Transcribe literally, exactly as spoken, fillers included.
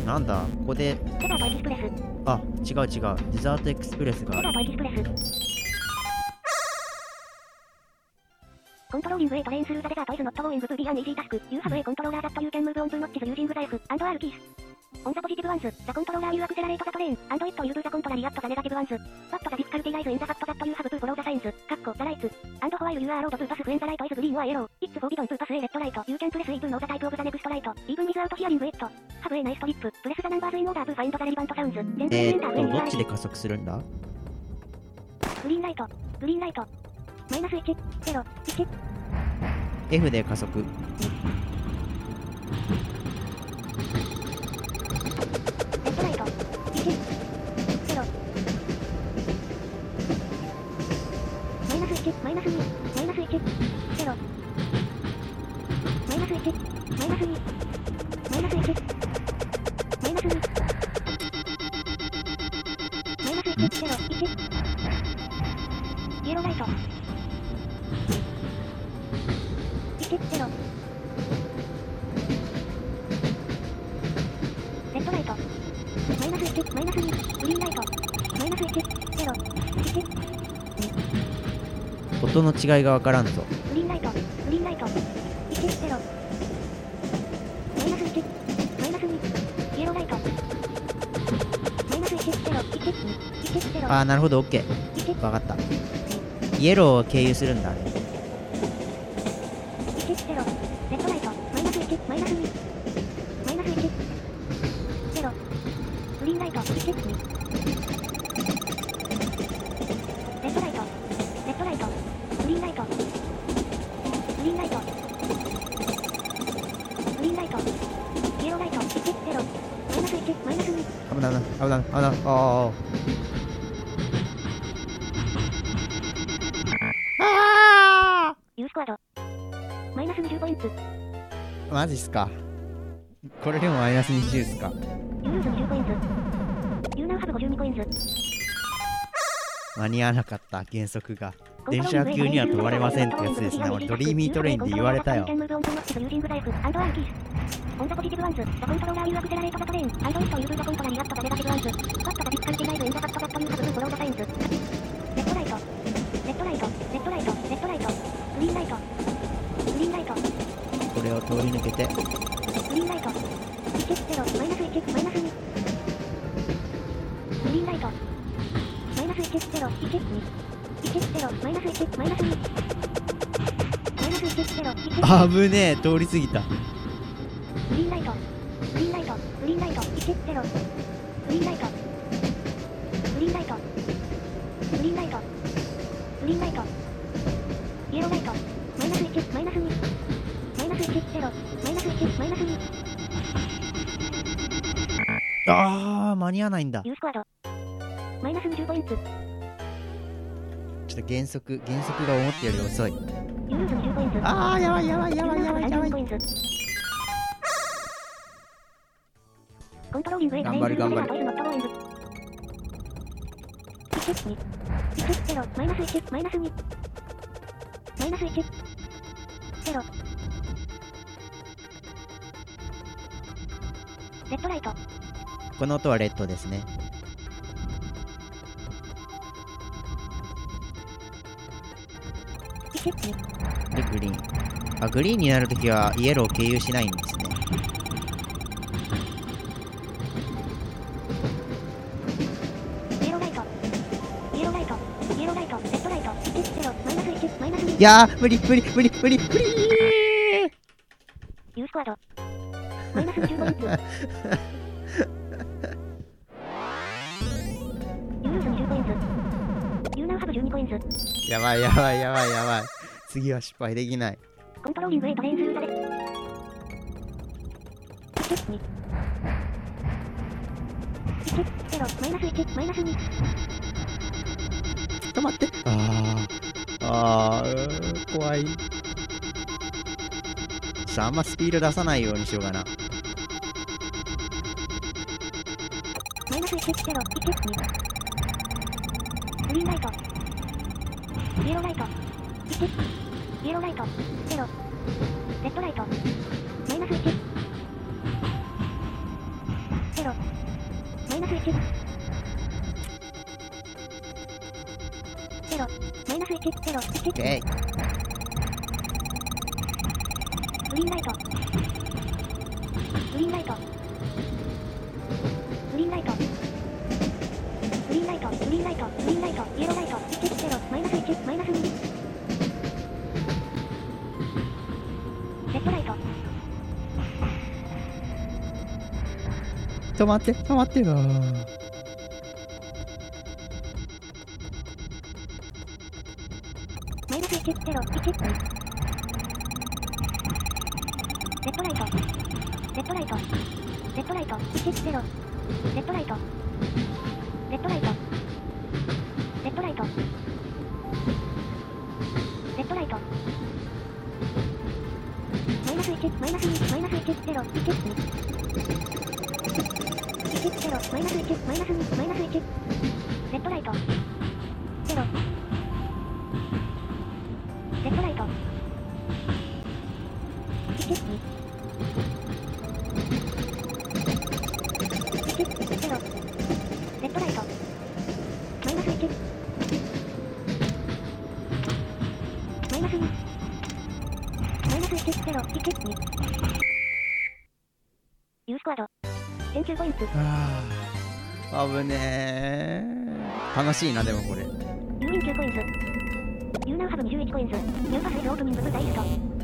なんだここで。 デザートエキスプレス。 あ、違う違う。デザートエクスプレスがある。 デザートエキスプレス。コントローリング A トレインスルーザデザートイズノットゴーイングトゥビーアンイージータスク。You have a controller that you can move on to notches using the F and R keys. On the positive ones, the controller you accelerate the train, and it will do the contrary at the negative ones. But the difficulty lies in the fact that you have to follow the signs, kakkō, the lights. And while you are allowed to pass when the light is green or yellow, it's forbidden to pass a red light. You can press E to know the type of the next light, even without hearing it. Have a nice trip. Press the numbers in order to find the relevant sounds. えーっと、どっちで加速するんだ？ グリーンライト、グリーンライト。マイナスいち、ゼロ、いち。 F で加速。 マイナスに、マイナスいち、ゼロ。マイナスいち、マイナスに、マイナスいち、マイナスに、マイナスいち、ゼロ、いち。イエローライト。いち、ゼロ。レッドライト。マイナスいち、マイナスに、グリーンライト。マイナスいち、ゼロ、いち。 音の違いがわからんぞ。 グリーンライト、グリーンライト、いち、ゼロ。マイナスいち、マイナスに、イエローライト。マイナスいち、ゼロ、いち、いち、ゼロ。 あー、なるほど、オッケー。わかった。イエローを経由するんだね。 いち、ゼロ、レッドライト、マイナスいち、マイナスに、マイナスいち、ゼロ。グリーンライト、いち、に。レッドライト、レッドライト。グリーンライト。グリーンライト。グリーンライト。イエローライト。いち、ゼロ。マイナスいち、マイナスに。 危ない危ない危ない危ない。ああ。 U スクワード。マイナスにじゅうポイント。 マジっすか。これでもマイナスにじゅうっすか。 You ルーズにじゅうコインズ。You now have ごじゅうにコインズ。 間に合わなかった、減速が。電車級には止まれませんってやつですね。俺ドリーミートレインで言われたよ。On the positive ones, the controller you accelerate the train, and it will do the contrary at the negative ones. But the difficulty lies in the fact that you have to follow the signs. Red light, red light, red light, red light, green light, green light. これを通り抜けて。 グリーンライト。いち、ゼロ、マイナスいち、マイナスに。グリーンライト。マイナスいち、ゼロ、いち、に。いち、ゼロ、マイナスいち、マイナスに。マイナスいち、ゼロ、いち。 あぶねえ、通り過ぎた。 グリーンライト。グリーンライト。グリーンライト。いち、ゼロ。グリーンライト。グリーンライト。グリーンライト。グリーンライト。イエローライト。マイナスいち、マイナスに。マイナスいち、ゼロ。マイナスいち、マイナスに。 あー、間に合わないんだ。 U スクワード。マイナスにじゅうポイント。 ちょっと減速、減速が思ったより遅い。 You ルーズにじゅうポイント。 あー、やばいやばいやばいやばいやばい。 コントローリング A 頑張る頑張る。 いち、に。いち、ゼロ、マイナスいち、マイナスに。マイナスいち、ゼロ。レッドライト。 この音はレッドですね。 いち、に。 で、グリーン。あ、グリーンになるときはイエローを経由しないんですね。 イエローライト。イエローライト。イエローライト。レッドライト。いち、ゼロ、マイナスいち、マイナスに。 いやー、無理無理無理無理無理。 U スクワード。マイナスにじゅうポイント。You ルーズにじゅうコインズ。You now have じゅうにコインズ。 やばいやばいやばいやばい。次は失敗できない。 コントローリング A トレインスルーザで。いち、に。いち、ゼロ、マイナスいち、マイナスに。 ちょっと待って。あー。あー、怖い。ちょあんまスピード出さないようにしようかな。 マイナスいち、ゼロ、いち、に。グリーンライト。イエローライト。いち。イエローライト。ゼロ。レッドライト。マイナスいち。ゼロ。 ゼロ。マイナスいち。ゼロ。マイナスいち。ゼロ。いち。 オッケー。 グリーンライト。グリーンライト。グリーンライト。グリーンライト。グリーンライト。グリーンライト。イエローライト。いち。ゼロ。マイナスいち。マイナスに。レッドライト。 止まって止まってよ。 マイナスいち。ゼロ。いち。レッドライト。レッドライト。レッドライト。いち。ゼロ。レッドライト。レッドライト。レッドライト。レッドライト。マイナスいち。マイナスに。マイナスいち。ゼロ。いち。に。いち。ゼロ。マイナスいち。マイナスに。マイナスいち。レッドライト。ゼロ。レッドライト。いち。に。いち。ゼロ。レッドライト。マイナスいち。マイナスに。マイナスいち。ゼロ。いち。に。ユースクワード。せんきゅうポイント。 ああ、危ねえ。楽しいな、でもこれ。 ユーインきゅうコインズ。ユーナウハブにじゅういちコインズ。ニューパスイズオープニングブーダイースト。